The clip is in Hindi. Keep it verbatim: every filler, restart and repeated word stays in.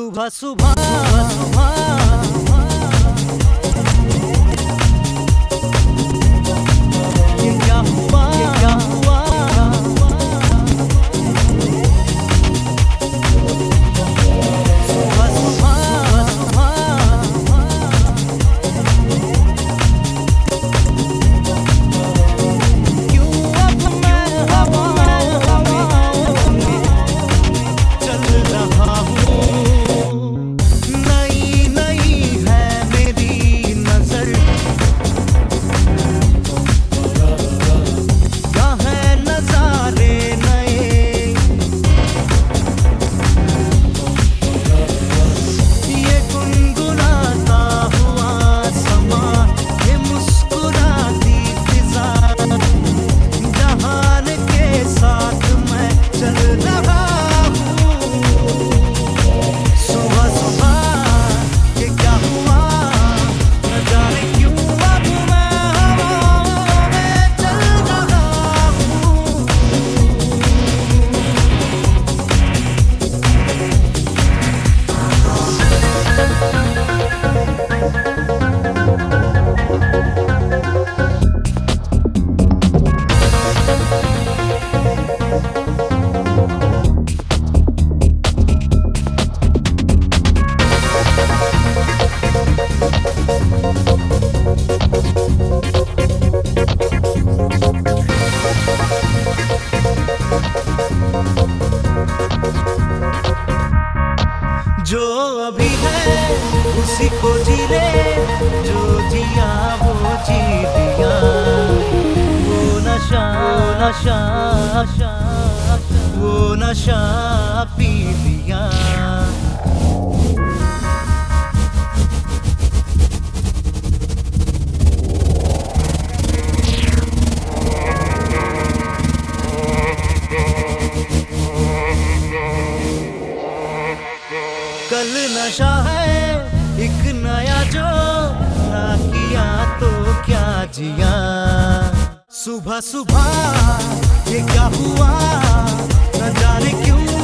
सुबह सुबह सुबह ये क्या हुआ ये क्या हुआ सुबह सुबह क्यों अब मैं हवाओं में चल रहा हूँ। नई नई है मेरी नजर, क्या है नजारे नए, ये गुनगुनाता हुआ समा, ये मुस्कुराती फिजा, जहान के साथ मैं चल रहा हूँ। सुबह सुबह ये क्या हुआ, न जाने क्यों अब मैं हवाओं में चल रहा हूँ। जो अभी है उसी को जी ले, जो जिया वो जी लिया, वो नशा नशा वो नशा पी लिया। कल नशा है एक नया जो ना किया तो क्या जिया। सुबह सुबह ये क्या हुआ, न जाने क्यों